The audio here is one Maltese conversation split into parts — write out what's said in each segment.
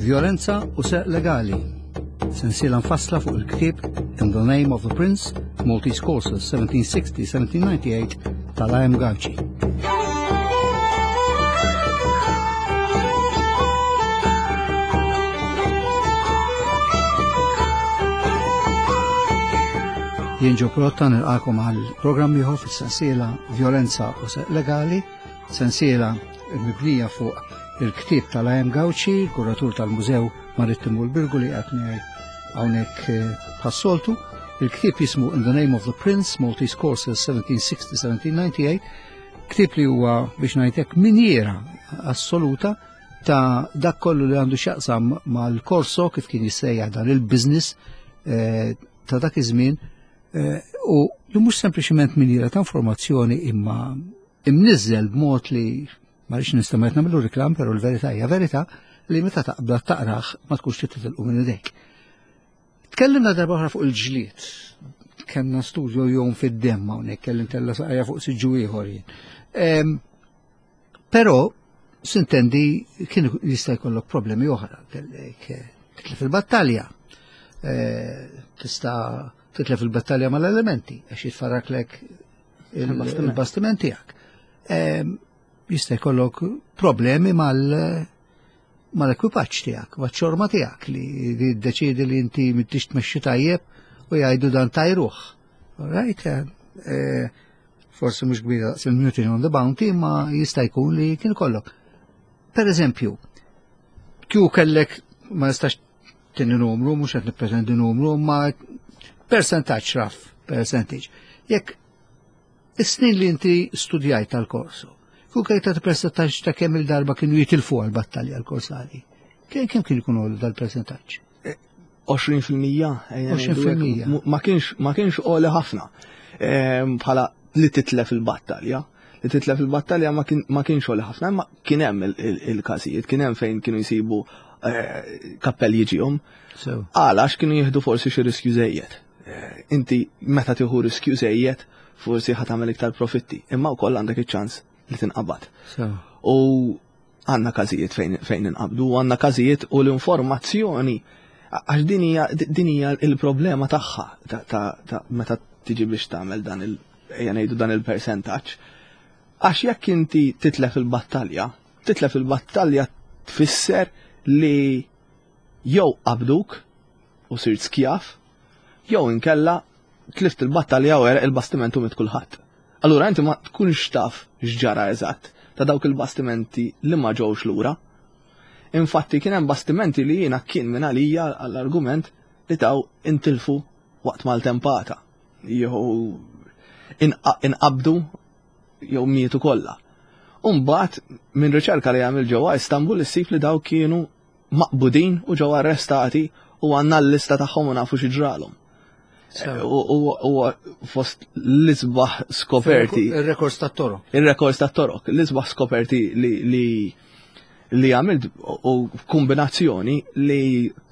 Violenza u seq legali. Sensiela nfassla fuq il-ktieb In the Name of the Prince, Maltese Courses 1760-1798 tal-I.M. Gauci. Jien Ġo Protta nilqakom għal programm ieħor fis-sensiela Violenza u seq legali, sensiela mibnija fuq il-ktieb tal-I.M. Gauci, kuratur tal-Mużew Marittimu l-Birgu li qed hawnhekk bħas-soltu. Il-ktieb jismu In the Name of the Prince, Maltese Courses 1760-1798, ktieb li huwa biex ngħidlek minjera assoluta ta' dak kollu li għandu x'jaqsam mal-korso kif kien jissejjaħ dan il-business ta' dak iż-żmien. U li mhux sempliċement miniera ta' informazzjoni imma imniżżel b'mod li ma rridx nistgħu nagħmlu riklam, però l-verità hija verità li meta taqbda taqrah ma tkunx titilqu minn idejk. Tkellimna darba oħra fuq il-ġlied. Kellna studju jum fid-demm hawnhekk, kellim tella saqajja fuq siġġu ieħor jien. Però sintendi kien jista' jkollok problemi oħra, kellek titlef il-battalja. Tista' titlef il-battalja mal-elementi, għax jitfarraklek il-bastiment tiegħek. Jista' jkollok problemi mal-ekwipaġġ tiegħek, maċ-ċorma tiegħek li jiddeċiedi li inti mittix tmexxi tajjeb u jgħidu dan tajruh. Right? Forsi mhux kbira daqs il-Mutiny on the Bounty, ma jista' jkun li kien kollok. Pereżempju, kieku kellek ma jistax tieni numru, mhux qed nippretendi numru, ma percentaġġ raf, percentage. Jekk is-snin li inti studjajt tal-korso, kieku kejta percentaġġ ta' kemm il-darba kienu jitilfu għall-battalja l-korsari. Kemm kien ikun dal-percentaġġ? 20%. 20%. Ma kienx qoli ħafna bħala li titlef il-battalja. Li titlef il-battalja ma kienx qoli ħafna, imma kien hemm il-każijiet, kien hemm fejn kienu jsibu kappell jiġihom. Għalax kienu jieħdu forsi xi riskju żejjed. Inti meta tieħu riskju żejjed forsi ħadd tagħmel iktar profitti, imma wkoll għandek iċ-ċans li tinqabad. U għandna każijiet fejn inqabdu, għandna każijiet u l-informazzjoni għax din hija il-problema tagħha ta' meta tiġi biex tagħmel dan ngħidu dan il-persentaġġ. Għax jekk inti titlef il-battalja tfisser li jew qabduk u sirt skjaf, jew inkella tlift il-battalja u ereq il-bastimentu mit kulħadd. Allura inti ma tkunx taf x'ġara eżatt ta' dawk il-bastimenti li ma ġewx lura. Infatti kien hemm bastimenti li jiena kien minn għalija għall-argument li taw intilfu waqt mal-tempata. Jew inqabdu jew mietu kollha. U mbagħad minn riċerka li għamil ġewwa Istanbul issib li daw kienu maqbudin u ġew arrestati u għandna l-lista tagħhom u nafu xi ġralhom. U fost l-isbaħ skoperti. Il-rekords tat-toroq. Il-rekords tat-toroq. L-isbaħ skoperti li għamilt u kombinazzjoni li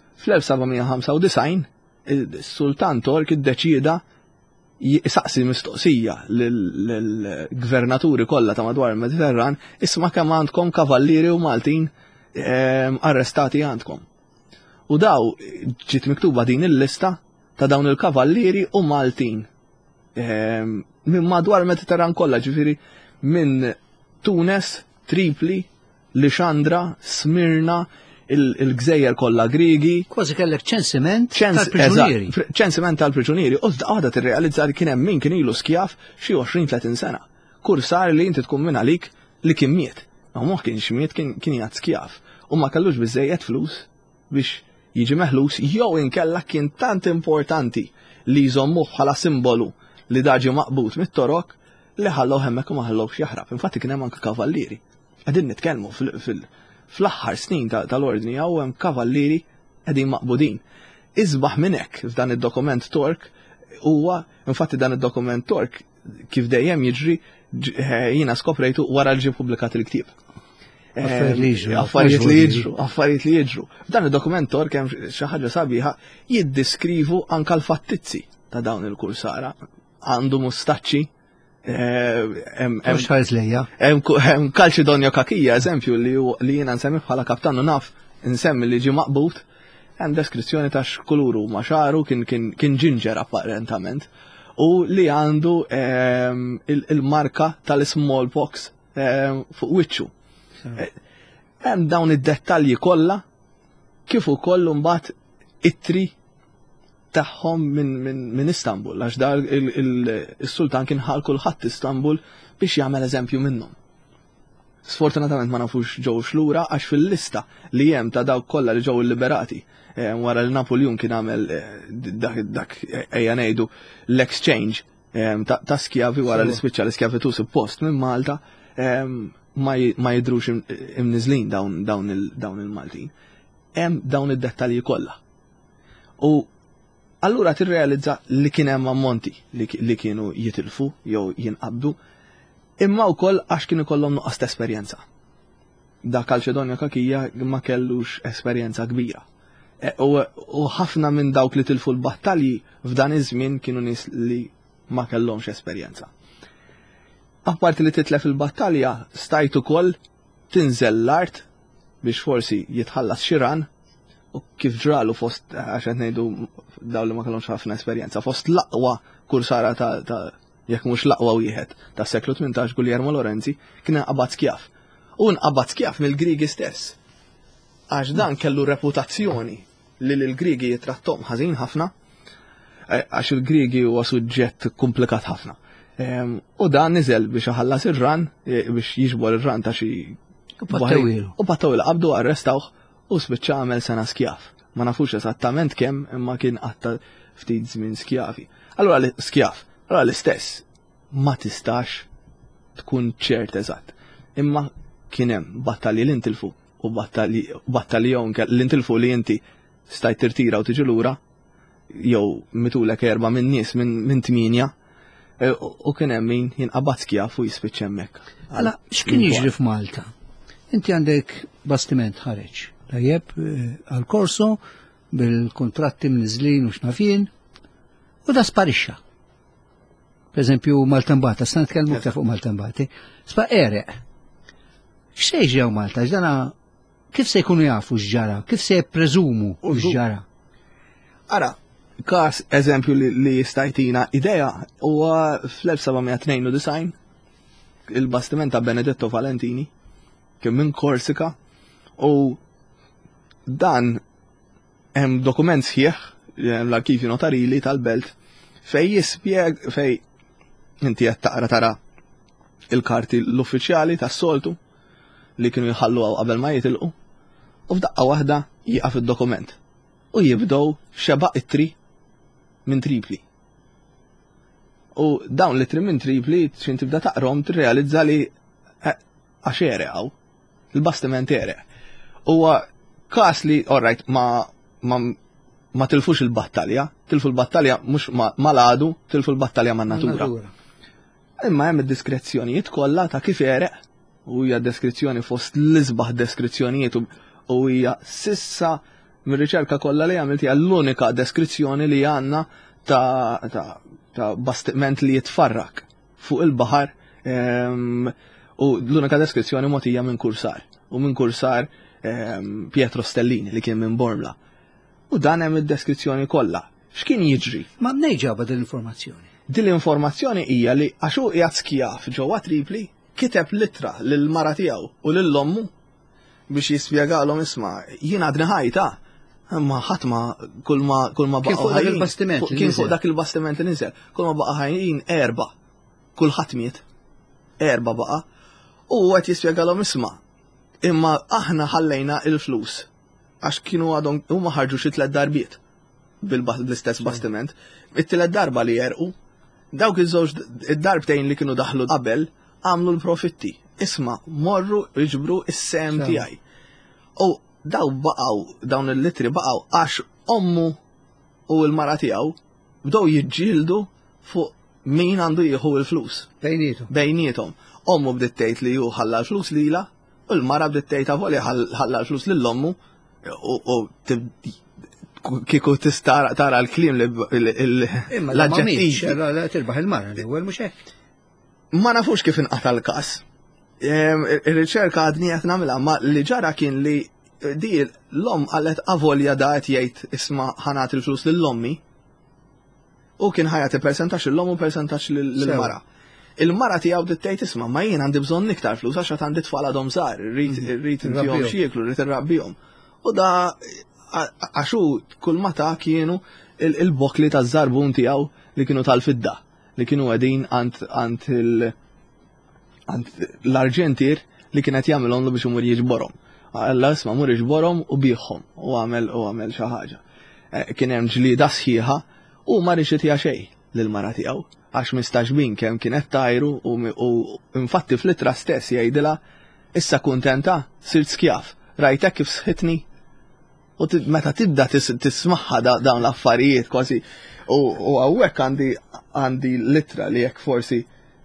fl-1795 il-Sultan Tork iddeċieda jisaqsi mistoqsija lill-gvernaturi kollha ta' madwar il-Mediterran isma' kemm għandkom kavallieri u Maltin arrestati għandkom. U daw ġiet miktuba din il-lista ta' dawn il-kavallieri u Maltin. Minn madwar il-Mediterran kollha, ġifieri minn Tunes, Tripli, Lixandra, Smirna, il-gżejjer kollha Griegi. Kważi kellek ċensiment tal-priġunieri. Ċensiment tal-priġunieri. U għadha tirrealizza li kien hemm min kien ilu skjaf xi 20-30 sena. Kursar li inti tkun minn għalik li kien miet. Ma mhux kienx miet, kien jgħid skjaf. U ma kellux biżejjed flus biex jiġi meħlus, jew inkella kien tant importanti li jżommuh bħala simbolu li daġi maqbut mit-torok li ħallew hemmhekk u ma ħallewx jaħrab. Infatti kien hemm anke kavallieri. Qegħdin nitkellmu fl-aħħar snin tal-ordni hawn hemm kavallieri qegħdin maqbudin. Iżbaħ minn hekk f'dan id-dokument Tork huwa infatti dan id-dokument Tork kif dejjem jiġri jiena skoprejtu wara li ġie pubblikat il-ktieb. Affarijiet li jiġru. F'dan id-dokument Tork hemm xi ħaġa sabiħa jiddeskrivu anke l-fattizzi ta' dawn il-kursara. Għandu mustaċċi. Hemm Kalċidonja Kakija, eżempju li jiena nsemmi bħala kaptanu naf nsemmi li ġi maqbut, hemm deskrizzjoni ta' x'kuluru ma xaru kien ginger apparentament u li għandu il-marka tal-smallpox fuq wiċċu. Hemm dawn id-dettalji kollha kif ukoll mbagħad ittri tagħhom minn Istanbul għax dar il-sultan kien ħal kulħadd Istanbul biex jagħmel eżempju minnhom. Sfortunatament ma nafux ġew xlura għax fil-lista li hemm ta' dawk kollha li ġew illiberati wara li Napoleon kien għamel dak ejja ngħidu l-exchange ta' skjavi wara li spiċċa l-iskjavitu suppost minn Malta ma jidrux imniżlin dawn il-Maltin. Hemm dawn id-dettalji kollha. U allura tirrealizza li kien hemm ammonti li kienu jitilfu jew jinqabdu imma wkoll għax kienu kollhom nuqqas ta' esperjenza. Da Kalċedonja Kakija ma kellux esperjenza kbira. U ħafna minn dawk li tilfu l-battalji f'dan iż-żmien kienu nies li ma kellhomx esperjenza. Apparti li titlef il-battalja stajt ukoll tinżel l-art biex forsi jitħallas xiran u kif ġralu fost għax qed ngħidu daw li ma kellhomx ħafna esperjenza fost l-aqwa kursara ta' jekk mhux l-aqwa wieħed tas-seklu 18 Guglielmo Lorenzi kien inqabad skjaf. U nqabad skjaf mill-Griegi stess. Għax dan kellu reputazzjoni li l-Griegi jitrattom ħażin ħafna għax il-Griegi huwa suġġett komplikat ħafna. U dan niżel biex iħallas ir-ran biex jiġbor ir-ran ta' xi u pattawilu qabdu arrestawh u spiċċa għamel sena skjaf. Ma nafux esattament kemm imma kien qatta ftit żmien skjafi. Allura skjaf, allura l-istess ma tistax tkun ċert eżatt. Imma kien hemm battalji li intilfu u battalji li intilfu li inti stajt tirtira u tiġi lura jew mitulek 4 minn nies minn 8 u kien hemm min jinqabad skjaf u jispiċċa hemmhekk. Alla x'kien jiġri f'Malta? Inti għandek bastiment ħareġ tajjeb għal-korso bil-kontratti mniżlin u x'nafien u da sparixxa. Per eżempju Maltembata, stan nitkellmu aktar fuq Maltembati, spa ereq. X'se jiġri Malta? Ġdana kif se jkunu jafu x'ġara? Kif se jippreżumu x'ġara? Ara, każ eżempju li jistajtina idea huwa fl-1792 il-bastiment ta' Benedetto Valentini kien minn Korsika u dan hemm dokument sħiħ l-arkivi notarili tal-belt fej inti qed tara il-karti l-uffiċjali tas-soltu li kienu jħallu qabel ma jitilqu u f'daqqa waħda jieqaf id-dokument u jibdew xebaq it-tri minn Tripli. U dawn l-itri minn Tripli x'in tibda taqrom tirrealizza li għax ereqgħu il-bastiment ereq. Huwa każ li orrajt ma tilfux il-battalja, tilfu l-battalja mhux mal-għadu, tilfu l-battalja man-natura. Imma hemm id-diskrezzjonijiet kollha ta' kif ereq u hija deskrizzjoni fost l-isbaħ deskrizzjonijiet u hija sissa mir-riċerka kollha li għamilt hija l-unika deskrizzjoni li għandna ta' bastiment li jitfarrak fuq il-baħar u l-unika deskrizzjoni mogħtija minn kursar u minn kursar Pietro Stellini li kien minn Bormla. U dan hemm id-deskrizzjoni kollha. X'kien jiġri? Ma mnejġaba din-informazzjoni. Din l-informazzjoni hija li għax hu qiegħed skjaf ġewwa Tripli kiteb littra lil mara tiegħu u lil ommu biex jispjegalhom isma' jien għadni ħajta imma ħadd ma kull ma baqgħu ħajjin kien fuq dak il-bastiment li niżel. Kull ma baqa' ħajjin 4 kulħadd miet 4 baqa' u qed jispjegalhom isma' imma aħna ħallejna il-flus għax kienu għadhom huma ħarġu xi 3 darbiet bl-istess bastiment. It-tielet darba li jerqu dawk iż-żewġ id-darbtejn li kienu daħlu qabel għamlu l-profitti. Isma' morru iġbru is-sem tiegħi. U daw baqgħu dawn il-litri baqgħu għax ommu u l-mara tiegħu bdew jiġġieldu fuq min għandu jieħu l-flus. Bejniethom. Ommu bdiet tgħid li hu ħalla l-flus lilha u l-mara bdiet tgħid avolja ħalla l-flus lill-ommu u kieku tista' tara l-kliem l-aġġettivi. Tirbaħ il-mara l-ewwel mhux hekk. Ma nafux kif inqata' l-każ. Ir-riċerka għadni qed nagħmilha ma li ġara kien li di l-om qalet avolja da qed jgħid isma' ħanat il-flus lill-ommi u kien ħajati percentax l-om u percentax lill-mara. Il-mara tiegħu tgħid isma' ma jien għandi bżonn iktar flus għax qed għandi tfal għadhom żgħar, rrid intihom xieklu, rrid irrabbihom. U da għaxu kull mata kienu il-bokli taż-żarbun tiegħu li kienu tal-fidda, li kienu għedin għand l-arġentir li kienet jagħmilhom biex imur jiġborhom. Alla isma' mur jiġborhom u bieħhom u għamel xi ħaġa. Kien hemm ġlieda sħiħa u ma rridx itiha xejn lill-mara tiegħu għax mistaġbin kemm kienet tajru u infatti fl-ittra stess jgħidilha issa kuntenta sirt skjaf, rajtek kif sħitni u meta tibda tismaħħa dawn l-affarijiet kważi u hawnhekk għandi littra li jekk forsi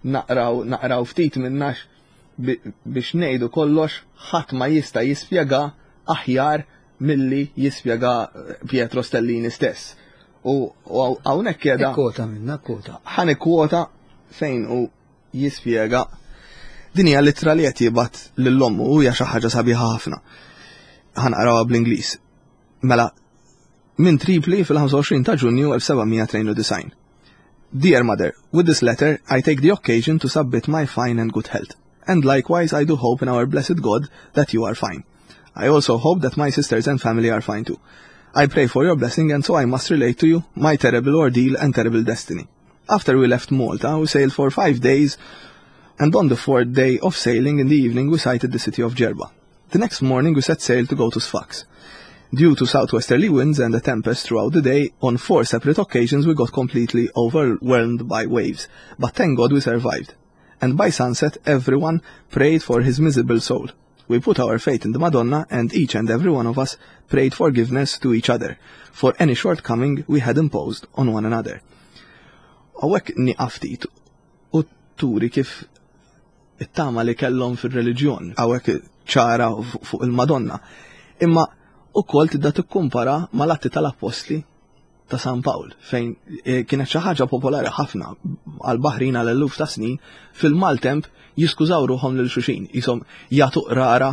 naqraw ftit minnax biex ngħidu kollox ħadd ma jista' jispjega aħjar milli jispjega Pietro Stellini stess. U hawnhekk qiegħda kwota minna kwota. Ħan kwota fejn u jispjega din hija littra li qed jibgħat lill-ommu u hija xi ħaġa sabiħa ħafna. Ħanqrawha bl-Ingliż. Mela minn Tripli fil-25 ta' Ġunju 1792. Dear Mother, with this letter I take the occasion to submit my fine and good health, and likewise I do hope in our blessed God that you are fine. I also hope that my sisters and family are fine too. I pray for your blessing, and so I must relate to you my terrible ordeal and terrible destiny. After we left Malta, we sailed for 5 days, and on the 4th day of sailing in the evening we sighted the city of Jerba. The next morning we set sail to go to Sfax. Due to southwesterly winds and a tempest throughout the day, on 4 separate occasions we got completely overwhelmed by waves, but thank God we survived. And by sunset everyone prayed for his miserable soul. We put our faith in the Madonna, and each and every one of us prayed forgiveness to each other for any shortcoming we had imposed on one another. Għawek niqaf ftit u turi kif it-tama li kellhom fir-reliġjon, għawek ċara fuq il-Madonna. Imma ukoll tidda tikkumpara mal-atti tal-Apostli ta' San Pawl, fejn kienet xi ħaġa popolari ħafna għal baħrin għal eluf ta' snin fil-maltemp jiskużaw ruħhom lil xuxin, jisom jagħtu qrara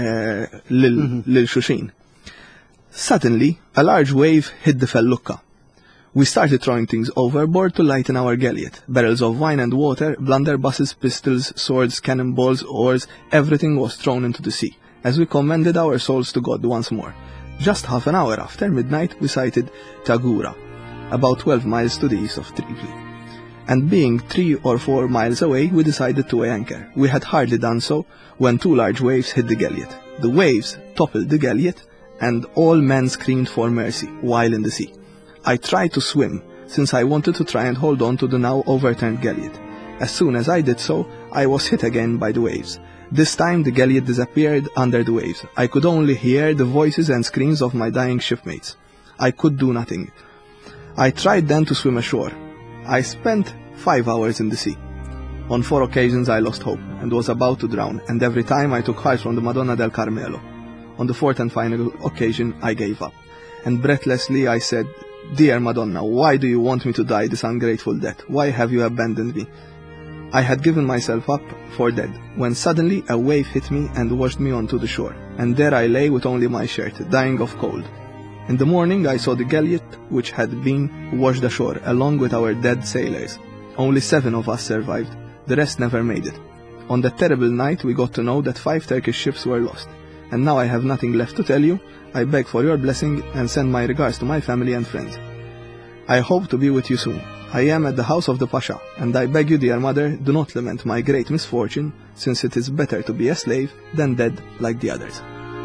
lil xuxin. Suddenly, a large wave hit the Fellukka. We started throwing things overboard to lighten our galliot. Barrels of wine and water, blunderbusses, pistols, swords, cannonballs, oars, everything was thrown into the sea, as we commended our souls to God once more. Just half an hour after midnight, we sighted Tagura, about 12 miles to the east of Tripoli. And being 3 or 4 miles away, we decided to weigh anchor. We had hardly done so when 2 large waves hit the galliot. The waves toppled the galliot, and all men screamed for mercy while in the sea. I tried to swim, since I wanted to try and hold on to the now overturned galliot. As soon as I did so, I was hit again by the waves. This time the galliot disappeared under the waves. I could only hear the voices and screams of my dying shipmates. I could do nothing. I tried then to swim ashore. I spent 5 hours in the sea. On 4 occasions I lost hope and was about to drown, and every time I took heart from the Madonna del Carmelo. On the 4th and final occasion I gave up, and breathlessly I said, Dear Madonna, why do you want me to die this ungrateful death? Why have you abandoned me? I had given myself up for dead, when suddenly a wave hit me and washed me onto the shore, and there I lay with only my shirt, dying of cold. In the morning I saw the galliot which had been washed ashore, along with our dead sailors. Only 7 of us survived, the rest never made it. On that terrible night we got to know that 5 Turkish ships were lost, and now I have nothing left to tell you. I beg for your blessing and send my regards to my family and friends. I hope to be with you soon. I am at the house of the Pasha, and I beg you, dear mother, do not lament my great misfortune, since it is better to be a slave than dead like the others.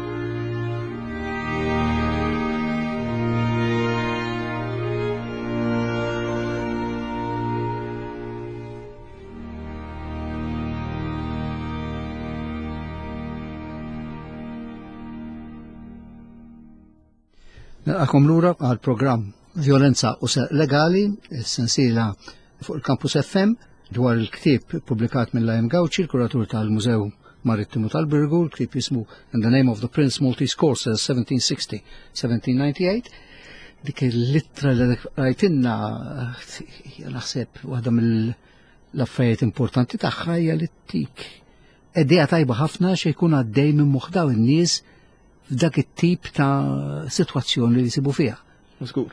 Nilqakom lura għal programm Violenza u legali, sensiela fuq il-Campus FM dwar il-ktieb publikat mill-Lajem Gawċi, il-kuratur tal-Mużew Marittimu tal-Birgu, il-ktieb jismu In the Name of the Prince Maltese Courses 1760-1798. Dik il-littra li rajtinna naħseb waħda mill-affarijiet importanti tagħha hija li tik idea tajba ħafna xi jkun għaddej minn moħħ dawn in-nies f'dak it-tip ta' sitwazzjoni li jsibu fiha. Żgur.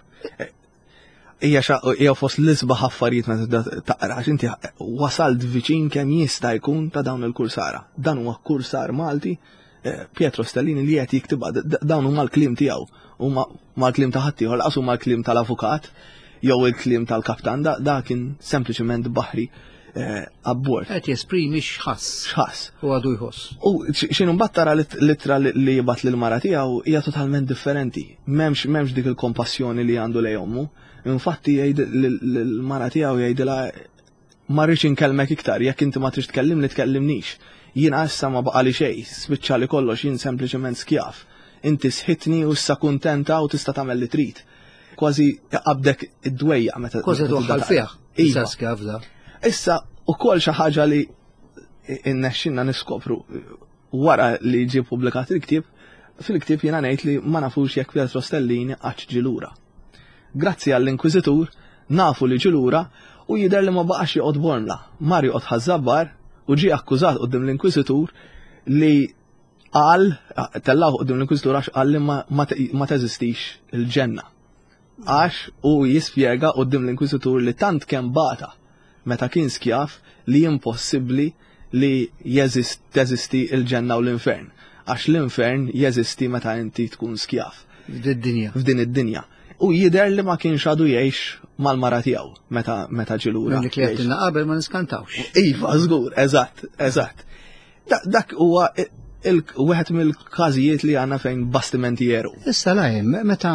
Hija fost l-isbaħ affarijiet meta taqra għax inti wasalt viċin kemm jista' jkun ta' dawn il-kursara. Dan huwa kursar Malti, Pietro Stellini li qed jiktibha dawn huma l-kliem tiegħu, huma mal-kliem ta' ħadd ieħor, laqas huma l-kliem tal-avukat jew il-kliem tal-kaptan, da kien sempliċement baħri abbord. Qed jesprimi x'ħass. X'ħass. U għadu jħoss. U x'inhu mbagħad tara l-ittra li jibgħat lill-mara tiegħu hija totalment differenti. M'hemmx dik il-kompassjoni li għandu lejn ommu. Infatti l-mara tiegħu jgħidilha ma rridx inkellmek iktar, jekk inti ma tridx tkellimni tkellimnix. Jiena issa ma baqali xejn, spiċċa li kollox jien sempliċement skjaf. Inti sħitni u issa kuntenta u tista' tagħmel li trid. Kważi qabdek id-dwejja meta. Kważi twaħħal fiha. Issa skjaf da. Issa ukoll xi ħaġa li innexxinna niskopru wara li ġie pubblikat il-ktieb, fil-ktieb jiena ngħid li ma nafux jekk Pietro Stellini qatt ġie lura. Grazzi għall-Inkwiżitur nafu li ġie lura u jidher li ma baqax joqgħod bormla. Mar joqgħod ħażabbar u ġie akkużat quddiem l-Inkwiżitur li qal tellahu quddiem l-Inkwiżitur għax qal li ma teżistix il-ġenna. Għax u jispjega quddiem l-Inkwiżitur li tant kemm bata meta kien skjaf li impossibbli li teżisti il-ġenna u l-infern. Għax l-infern jeżisti meta inti tkun skjaf. F'din id-dinja. U jidher li ma kienx għadu jgħix mal-mara tiegħu meta ġie lura. Dik li qed qabel ma niskantawx. Iva, żgur, eżatt. Dak huwa wieħed mill-każijiet li għandna fejn bastimenti jeru. Issa lajm, meta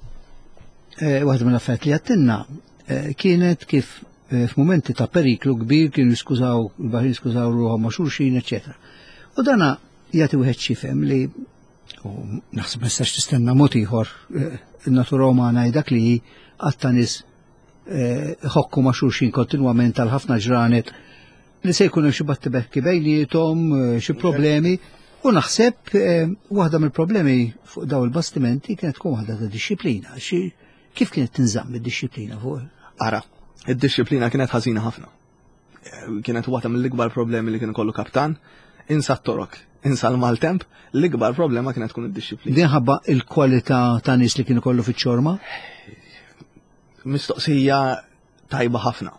waħda mill-affarijiet li għattinna kienet kif f'mumenti ta' periklu kbir kienu il-baħrin jiskużaw ruħhom ma' xulxin, eċetera. U dana jagħti wieħed xifhem li naħseb ma nistax tistenna mod ieħor in-natura umana dak li għatta nies ħokku ma' xulxin kontinwament tal ħafna ġranet li se jkunu xi battibekki bejniethom, xi problemi, u naħseb waħda mill-problemi fuq daw il-bastimenti kienet tkun waħda ta' dixxiplina. Kif kienet tinżamm id-dixxiplina fuq? Ara, id-dixxiplina kienet ħażina ħafna. Kienet waħda mill-ikbar problemi li kien kollu kaptan, insa t-torok, insa l-maltemp, l-ikbar problema kienet tkun id-dixxiplina. Din ħabba il-kwalità ta' nies li kienu kollu fiċ-ċorma? Mistoqsija tajba ħafna.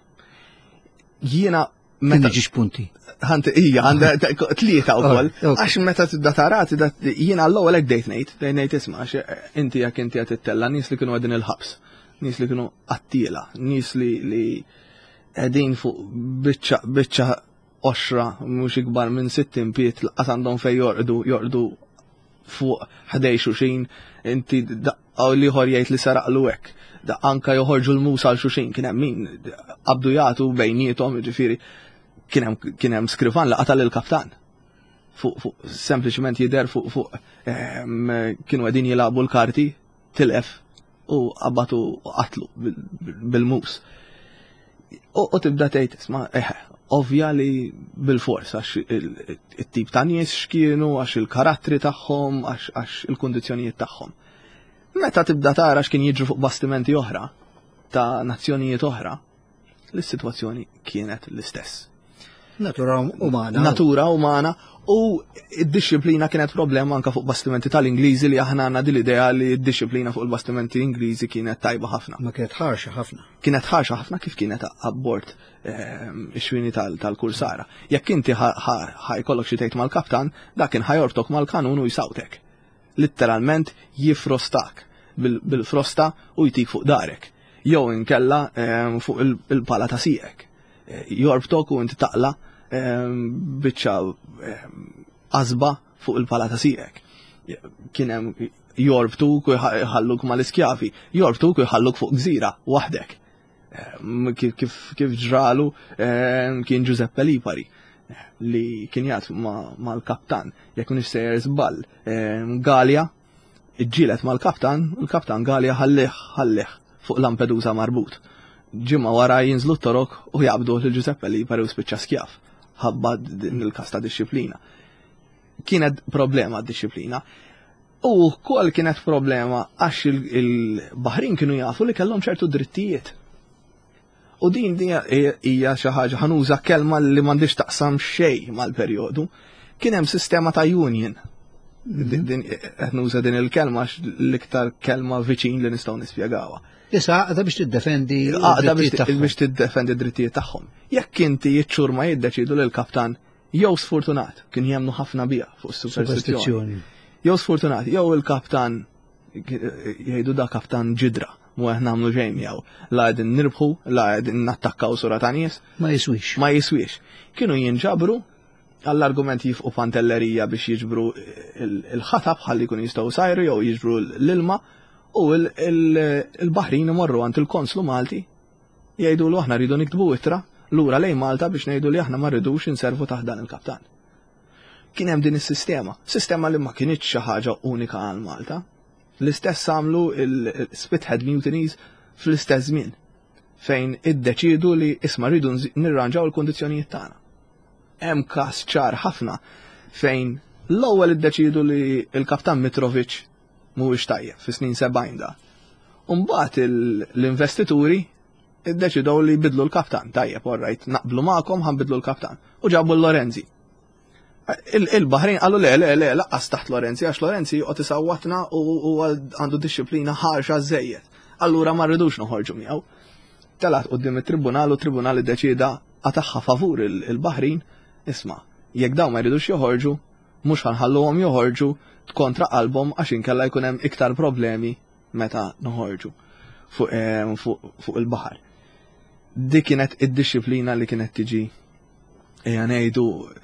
Jiena meta ġiex punti. Għandha tlieta wkoll. Għax meta tibda tarati jiena l-ewwel hekk dejt isma' għax inti jekk inti qed tittella nies li kienu qegħdin il-ħabs, nies li kienu qattiela, nies li qegħdin fuq biċċa oxra mhux ikbar minn 6 impiet laqas għandhom fejn jorqdu fuq ħdej xuxin, inti daqqaw li ieħor jgħid li saraqlu hekk. Da anka joħorġu l-musa għal xuxin, kien hemm min qabdu jagħtu bejniethom, ġifieri kien hemm skrifan laqata lill-kaptan. Fuq sempliċement jidher fuq kienu qegħdin jilagħbu l-karti tilqef u qabbatu qatlu bil-mus. U tibda tgħid isma' ovvja li bil-fors għax it-tip ta' nies x'kienu, għax il-karattri tagħhom, għax il-kundizzjonijiet tagħhom. Meta tibda tara x'kien jiġru fuq bastimenti oħra ta' nazzjonijiet oħra, l-sitwazzjoni kienet l-istess. Natura umana u d-disciplina kienet problema anka fuq bastimenti tal-Ingliżi li aħna għandna din l-idea li d-disciplina fuq il-bastimenti Ingliżi kienet tajba ħafna. Ma kienet ħarxa ħafna. Kienet ħarxa ħafna kif kienet abbord ix-xwini tal-kursara. Jekk inti ħajkollok xi tgħid mal-kaptan, dak kien ħajortok mal-kanun u jsawtek. Litteralment jifrostak bil-frosta u jtik fuq darek. Jew inkella fuq il-pala ta' sijek. Jorbtok u inti taqla biċċa qasba fuq il-pala ta' sijek. Kien hemm jorbtuk u jħalluk mal-iskjafi, jorbtuk u jħalluk fuq gżira waħdek. Kif ġralu kien Giuseppe Lipari li kien jgħat mal-kaptan, jekk nix sejjer żball. Galja iġġielet mal-kaptan, il-kaptan Galja ħallih fuq Lampedusa marbut. Ġimma wara jinżlu t-torok u jaqbdu l-Giuseppe Lipari u spiċċa skjaf. Ħabba din il-kas ta' disciplina. Kienet problema d-disciplina. U kol kienet problema għax il-Baħrin kienu jafu li kellhom ċertu drittijiet. U din hija xi ħaġa ħanuża kelma li m'għandix taqsam xejn mal-perjodu. Kien hemm sistema ta' union Qed nuża din il-kelma l-iktar kelma viċin li nistgħu nispjegawha. Issa għaqda biex tiddefendi biex tiddefendi d-drittijiet tagħhom. Jekk inti jiċċur ma jiddeċidu lil kaptan jew sfortunat kien jemnu ħafna bija fuq is-superstizzjoni. Jew sfortunat, jew il-kaptan jgħidu da kaptan ġidra, mu għed namlu ġejm jew la għedin nirbħu, la għedin nattakkaw sura ta' nies. Ma jiswix. Ma jiswix. Kienu jinġabru għall-argument jifqu pantellerija biex jiġbru il-ħatab ħalli kun jistgħu sajru jew jiġbru l-ilma u il-Baħrin imorru għand il-konslu Malti jgħidu l aħna rridu niktbu ittra lura lejn Malta biex ngħidu li aħna ma rridux inservu taħt dan il-kaptan. Kien hemm din is-sistema, sistema li ma kienitx xi ħaġa unika għal Malta. L-istess għamlu il-Spithead Mutinies fl-istess żmien fejn iddeċidu li isma' rridu nirranġaw il-kundizzjonijiet tagħna. Hemm każ ċar ħafna fejn l-ewwel iddeċidu li l-Kaptan Mitrovic mhuwiex tajjeb fis-snin 70 da. U mbagħad l-investituri iddeċidew li jbidlu l-kaptan tajjeb, orrajt, naqblu magħkom ħanbidlu l-kaptan u ġabu l-Lorenzi. Il-Baħrin qalu le, laqqas taħt Lorenzi, għax Lorenzi joqgħod isawwatna u għandu disċiplina ħarxa żejjed. Allura ma rridux noħorġu miegħu. Telat qudiem it-tribunal u tribunal iddeċida għataħħa favur il-Baħrin, isma' jekk dawn ma jridux joħorġu, mhux ħanħalluhom joħorġu kontra qalbhom għax inkella jkun hemm iktar problemi meta noħorġu fuq il-baħar. Dik kienet id-disciplina li kienet tiġi ngħidu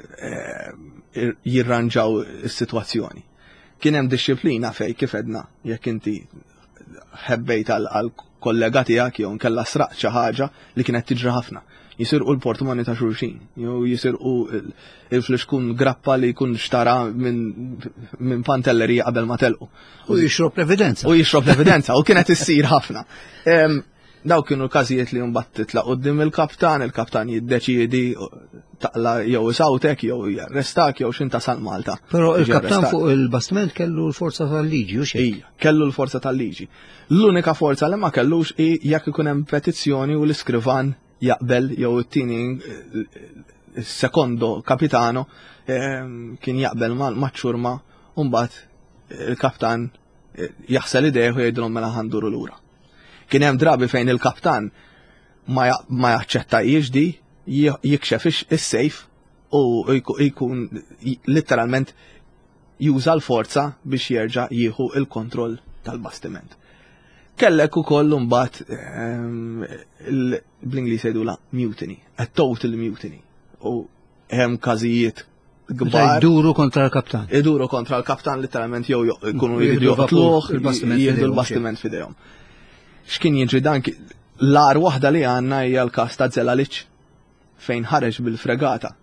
jirranġaw is-sitwazzjoni. Kien hemm disciplina fej kif edna jekk inti ħebbejt għal kollega tiegħek jew nkella sraqt xi ħaġa li kienet tiġri ħafna. Jisirqu l-portomani ta' xulxin, jew jisirqu il-fliexkun grappa li jkun xtara minn pantellerija qabel ma telqu. U jixrob l-evidenza. U kienet issir ħafna. Daw kienu każijiet li mbagħad titlaq quddiem il-kaptan jiddeċiedi taqla jew isawtek jew jarrestak jew x'inta sal Malta. Però il-kaptan fuq il-bastiment kellu l-forza tal-liġi u xejn. Kellu l-forza tal-liġi. L-unika forza li ma kellux hi jekk ikun hemm petizzjoni u l-iskrivan jaqbel jew it-tieni sekondo kapitano kien jaqbel maċ-ċurma u mbagħad il-kaptan jaħsel idejh u jgħidilhom mela ħanduru lura. Kien hemm drabi fejn il-kaptan ma jaċċettajiex di jikxef is-sejf u jkun litteralment juża l-forza biex jerġa' jieħu il-kontroll tal-bastiment. Kellek ukoll mbagħad bl-Ingliż jgħidula mutiny, a total mutiny. U hemm każijiet kbar. Iduru kontra l-kaptan. Iduru kontra l-kaptan litteralment jew jkunu jridu joqtluh, jieħdu l-bastiment f'idejhom. X'kien jiġri dan l-ar waħda li għandna hija l-każ ta' Zelalic fejn ħareġ bil-fregata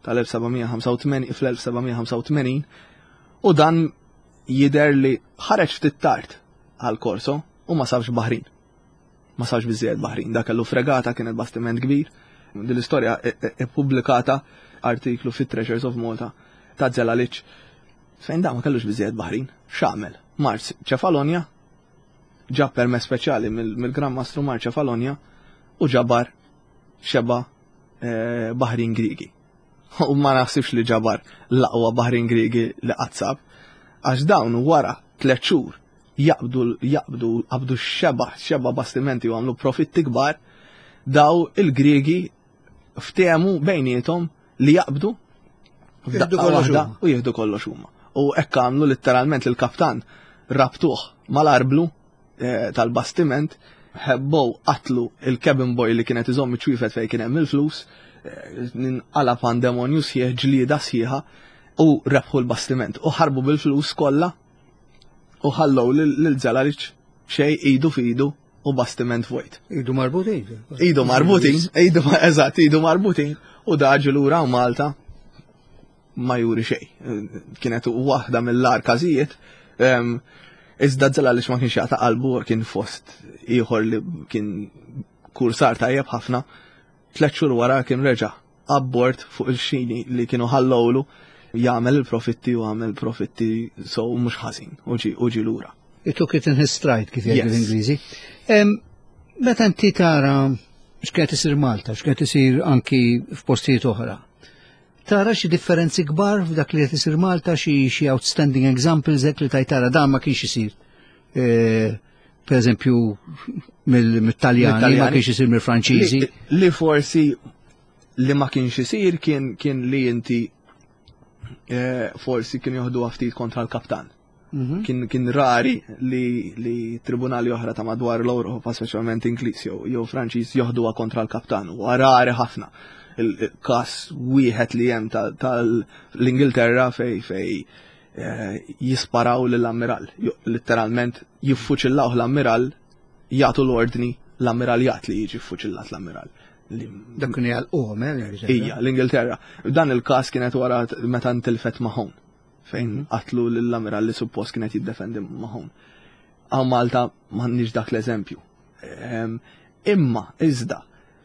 fl-1785 u dan jidher li ħareġ ftit tard għal-korso u ma safx Baħrin. Ma safx biżżejjed Baħrin. Dak kellu fregata kienet bastiment kbir. Din l-istorja pubblikata artiklu fit-Treasures of Malta ta' Zelalic fejn da ma kellux biżżejjed Baħrin. X'għamel? Marz Ċefalonja ġab permess speċjali mill-Gran Mastru Mar Ċefalonja u ġabar xeba Baħrin Griegi. U ma naħsibx li ġabar l-aqwa Baħrin Griegi li qazzab għax dawn wara 3 xhur jaqbdu xeba bastimenti u għamlu profitti kbar, daw il-Griegi ftehmu bejnietom li jaqbdu u jieħdu kollox huma. U hekk għamlu litteralment il-kaptan rabtuh mal-arblu tal-bastiment, ħebbow qatlu il-cabin boy li kienet iżomm iċwifet fejn kien hemm il-flus, ninqala pandemonju sħiħ ġlieda sħiħa u rebħu l-bastiment u ħarbu bil-flus kollha u ħallow lil Zelalic xej idu f'idu u bastiment vojt. Idu marbutin. Idu marbutin u daġu lura Malta ma juri xej. Kienet waħda mill-ar każijiet iżda Zelalic ma kienx jaqta' qalbu kien fost ieħor li kien kursar tajjeb ħafna 3 xhur wara kien reġa' abbord fuq il-xini li kienu ħallowlu jagħmel il-profitti u għamel profitti so mhux ħażin u ġi lura. It took it in his stride kif jgħidu l-Ingliżi. Meta inti tara x'kienet isir Malta, x'kienet isir anki f'postijiet oħra. tara xi differenzi kbar f'dak li qed isir Malta, xi outstanding examples hekk li tajtara dan ma kienx isir. Pereżempju mill-Taljani ma kienx isir mill-Franċiżi. Li forsi li ma kienx isir kien li inti forsi kien joħdu ftit kontra l-kaptan. Kien rari li tribunali oħra ta' madwar l-Ewropa, speċjalment Ingliż jew Franċiż, joħduha kontra l-kaptan. U rari ħafna il-każ wieħed li hemm tal-Ingilterra fej jisparaw lill-ammiral. Letteralment jiffuċillaw l-ammiral, jagħtu l-ordni l-ammiraljat li jiġi ffuċillat l-ammiral. Dak kien jgħal Ija, l-Ingilterra. Dan il-każ kienet wara meta ntilfet Mahon, fejn qatlu l-ammiral li suppost kienet jiddefendi Mahon. Għaw Malta m'għandniex dak l-eżempju. Imma iżda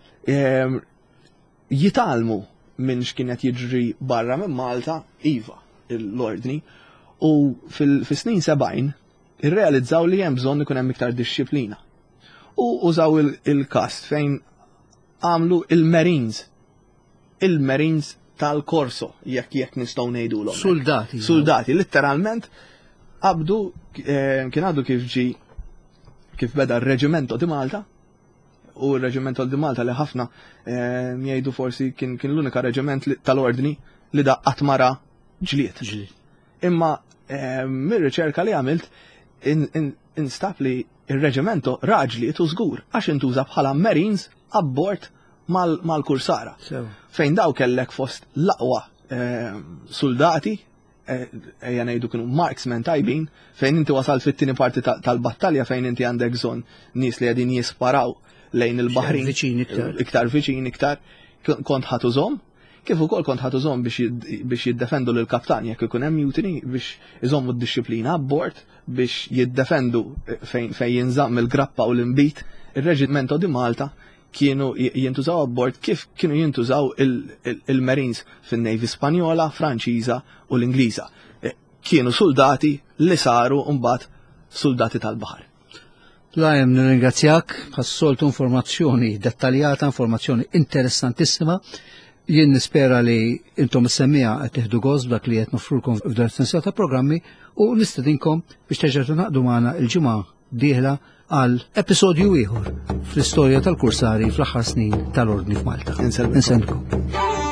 jitalmu minn x'kienet jiġri barra minn Malta, iva, l-ordni, u fis-snin 70 irrealizzaw li hemm bżonn ikun hemm iktar dixxiplina. U użaw il-kast fejn għamlu il-Marines tal-Korso, jekk nistgħu ngħidulhom. Soldati, letteralment qabdu kien għadu kif beda r-Reġimento di Malta, u r-Reġimento di Malta li ħafna jgħidu forsi kien l-unika reġiment tal-ordni li daqqat mara ġlied. Imma mir-riċerka li għamilt instab li il-reġimento raġliet u żgur għax intuża bħala Marines abbord mal-kursara. Fejn daw kellek fost l-aqwa soldati, ejja ngħidu kienu marksmen tajbin, fejn inti wasal fit-tieni parti tal-battalja fejn inti għandek bżonn nies li qegħdin jisparaw lejn il-baħrin iktar viċin iktar kont ħatużhom. Kif ukoll kont ħatużhom biex jiddefendu lil kaptan jekk ikun hemm mutiny biex iżommu d-disciplina abbord biex jiddefendu fejn jinżamm il-grappa u l-imbit. Ir-Reġimento di Malta kienu jintużaw abbord kif kienu jintużaw il-Marines fin-Navy Spanjola, Franċiża u l-Ingliża. Kienu soldati li saru mbagħad soldati tal-baħar. Lajem nirringrazzjak għas-soltu informazzjoni dettaljata, informazzjoni interessantissima. Jien nispera li intom is-semmija qed tieħdu gost dak li qed nofrulkom f'dan is-sensja ta' programmi u nistedinkom biex terġgħu naqdu magħna l-ġimgħa dieħla għal episodju ieħor fl-istorja tal-kursari fl-aħħar snin tal-Ordni f'Malta. Insellmkom.